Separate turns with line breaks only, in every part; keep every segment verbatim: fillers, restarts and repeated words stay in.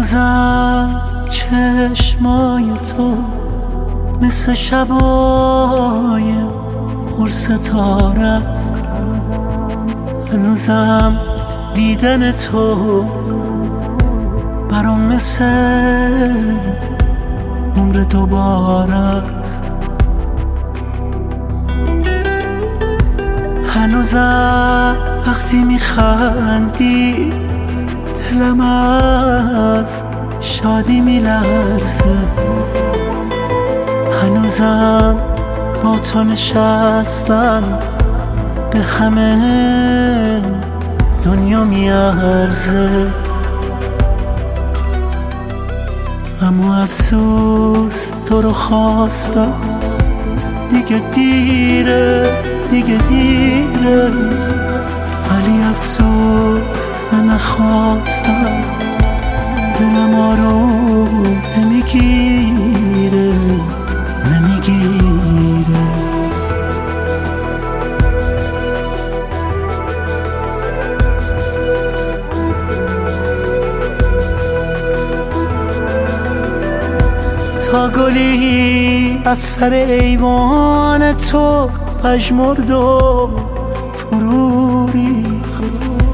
هنوزم چشمای تو مثل شبای پر ستاره است. هنوزم دیدن تو برام مثل عمر دوباره است. هنوزم وقتی میخندی دلم از شادی میلرزه. هنوزم با تو نشستن به همه دنیا میارزه. اما افسوس تو رو خواستم، دیگه دیره دیگه دیره. ولی افسوس من نخواستم، دلم آروم نمیگیره نمیگیره. تا گلی از سر ایوان تو پژمرد و فرو ریخت.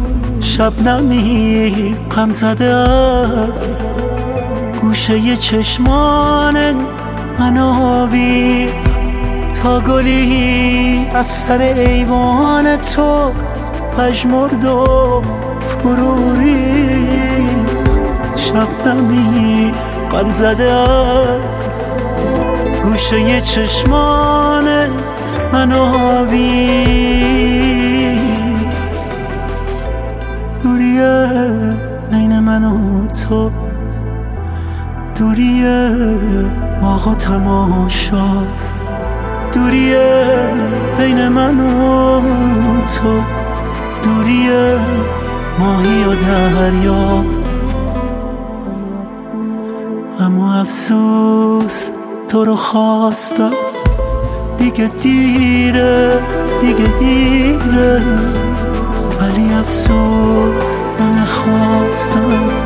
شبنمی غم زده از گوشه چشمان من آویخت. تا گلی از سر ایوان تو پژمرد و فرو ریخت. شبنمی غم زده از گوشه چشمان من آویخت. دوریه بین من و تو، دوریه باغ و تماشاست. دوریه بین من و تو، دوریه ماهی و دریاست. اما افسوس تو رو خواستم، دیگه دیره دیگه دیره. ولی افسوس من نخواستم،